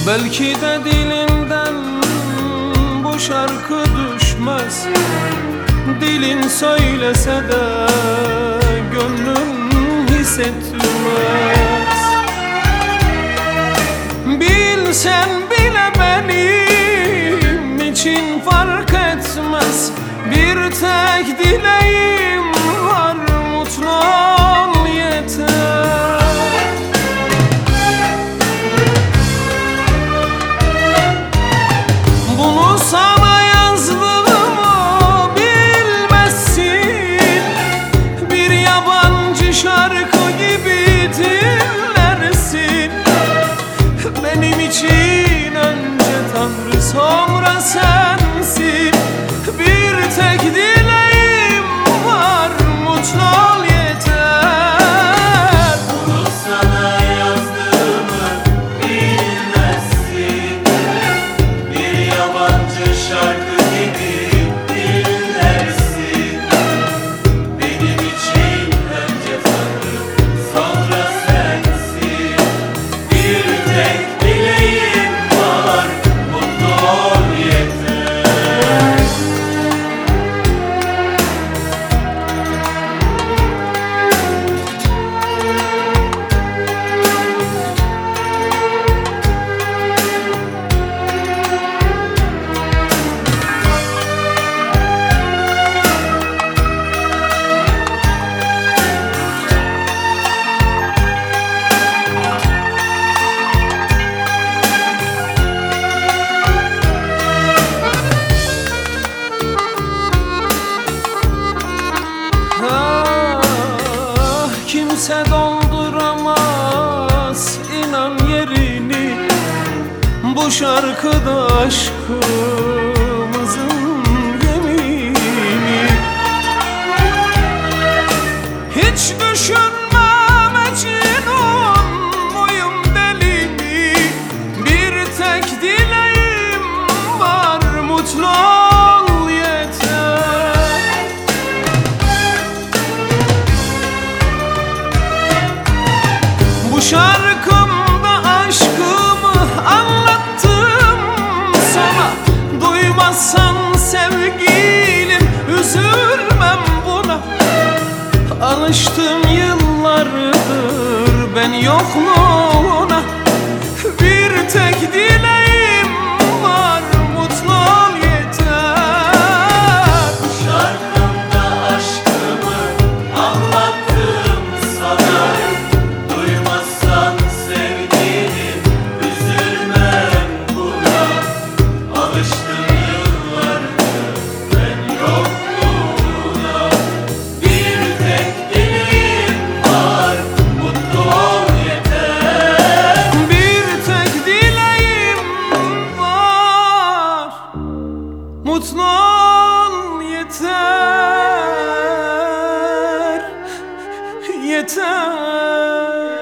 Belki de dilinden bu şarkı düşmez. Dilin söylese de gönlün hissetmez. Bilsen bile benim için fark etmez. Bir tek dileğim var, mutlu ol yeter. Bunu sana yazdığımı bilmezsin. Bir yabancı şarkı gibi dinlersin. Benim için önce Tanrı, sonra sensin. Bir tek dileğim var, mutlu ol yeter. Bunu sana yazdığımı bilmezsin. Bir yabancı şarkı gibi dinlersin. Benim için önce Tanrı, sonra sensin. Bir tek dileğim var, mutlu ol yeter. Kimse dolduramaz inan yerini. Bu şarkıda aşkımızın yemini. Hiç düşünmem Mecnun muyum deli mi? Bir tek dileğim var, mutlu ol yeter. Bu şarkımda aşkımı anlattım sana. Duymazsan sevgilim, üzülmem buna. Alıştım yıllardır ben yokluğuna. Bir tek dileğim var, mutlu ol yeter. Şarkımda aşkımı anlattım sana. Duymazsan sevgilim, üzülmem buna. Alıştım yıllardır ben yokluğuna. Bir tek dileğim var, mutlu ol yeter. Bir tek dileğim var, mutlu ol yeter, yeter.